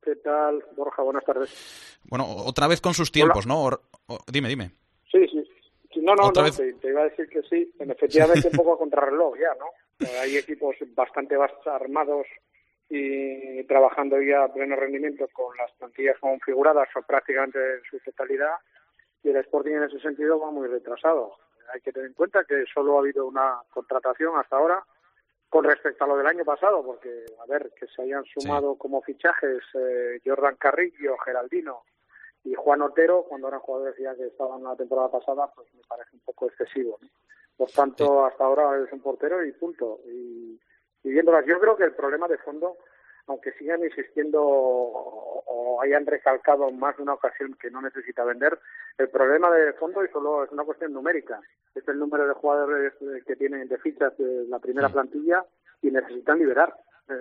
¿Qué tal, Borja? Buenas tardes. Bueno, otra vez con sus tiempos, ¿no? Dime. Sí. No, vez... te iba a decir que sí. Efectivamente, un poco a contrarreloj ya, ¿no? Hay equipos bastante armados y trabajando ya a pleno rendimiento con las plantillas configuradas o prácticamente en su totalidad, y el Sporting en ese sentido va muy retrasado. Hay que tener en cuenta que solo ha habido una contratación hasta ahora con respecto a lo del año pasado, porque, a ver, que se hayan sumado como fichajes Jordan Carrillo, Geraldino y Juan Otero, cuando eran jugadores ya que estaban la temporada pasada, pues me parece un poco excesivo, ¿no? Por tanto, hasta ahora es un portero y punto. Y viéndolas, yo creo que el problema de fondo, aunque sigan insistiendo o hayan recalcado más de una ocasión que no necesita vender, el problema de fondo y solo es una cuestión numérica. Es el número de jugadores que tienen de fichas de la primera plantilla y necesitan liberar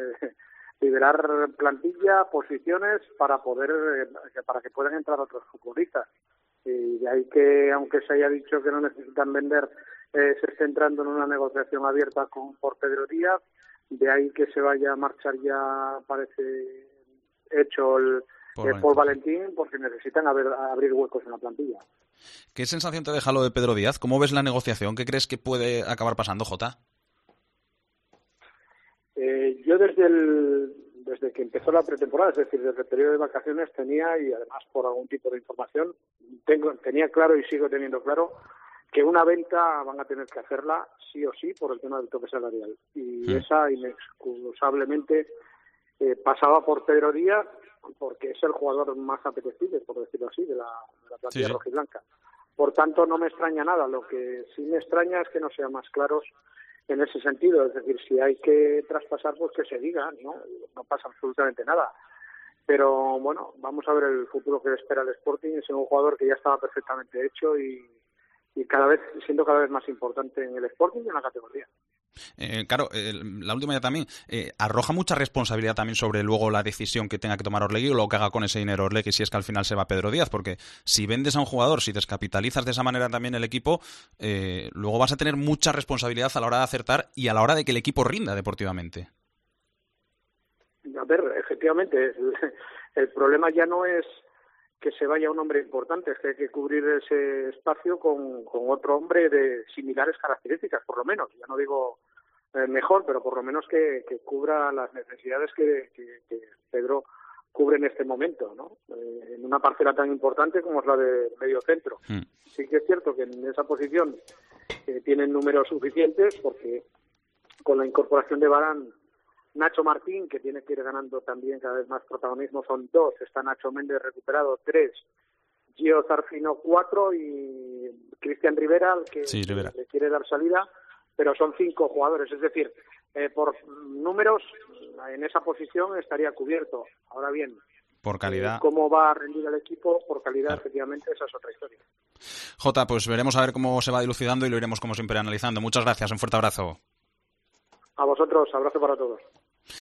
plantilla, posiciones para que puedan entrar otros futbolistas. Y de ahí que, aunque se haya dicho que no necesitan vender, se esté entrando en una negociación abierta por Pedro Díaz. De ahí que se vaya a marchar ya, parece hecho el Paul Valentín, porque necesitan abrir huecos en la plantilla. ¿Qué sensación te deja lo de Pedro Díaz? ¿Cómo ves la negociación? ¿Qué crees que puede acabar pasando, Jota? Yo desde que empezó la pretemporada, es decir, desde el periodo de vacaciones, tenía, y además por algún tipo de información, tenía claro y sigo teniendo claro que una venta van a tener que hacerla sí o sí por el tema del tope salarial. Y esa inexcusablemente pasaba por Pedro Díaz, porque es el jugador más apetecible, por decirlo así, de la plantilla rojiblanca. Por tanto, no me extraña nada. Lo que sí me extraña es que no sean más claros en ese sentido. Es decir, si hay que traspasar, pues que se diga, ¿no? No pasa absolutamente nada. Pero bueno, vamos a ver el futuro que espera el Sporting. Es un jugador que ya estaba perfectamente hecho y siendo cada vez más importante en el Sporting y en la categoría. Claro, la última ya también arroja mucha responsabilidad también sobre luego la decisión que tenga que tomar Orlegui o lo que haga con ese dinero Orlegui si es que al final se va Pedro Díaz, porque si vendes a un jugador, si descapitalizas de esa manera también el equipo, luego vas a tener mucha responsabilidad a la hora de acertar y a la hora de que el equipo rinda deportivamente. A ver, efectivamente, el problema ya no es que se vaya un hombre importante, es que hay que cubrir ese espacio con otro hombre de similares características, por lo menos. Ya no digo mejor, pero por lo menos que cubra las necesidades que Pedro cubre en este momento, ¿no? En una parcela tan importante como es la de medio centro. Sí que es cierto que en esa posición tienen números suficientes, porque con la incorporación de Varane, Nacho Martín, que tiene que ir ganando también cada vez más protagonismo, son 2. Está Nacho Méndez recuperado, 3. Gio Zarfino, 4. Y Cristian Rivera, al que le quiere dar salida, pero son 5 jugadores. Es decir, por números, en esa posición estaría cubierto. Ahora bien, por calidad, ¿cómo va a rendir el equipo? Por calidad, efectivamente, esa es otra historia. Jota, pues veremos a ver cómo se va dilucidando y lo iremos como siempre analizando. Muchas gracias, un fuerte abrazo. A vosotros, abrazo para todos.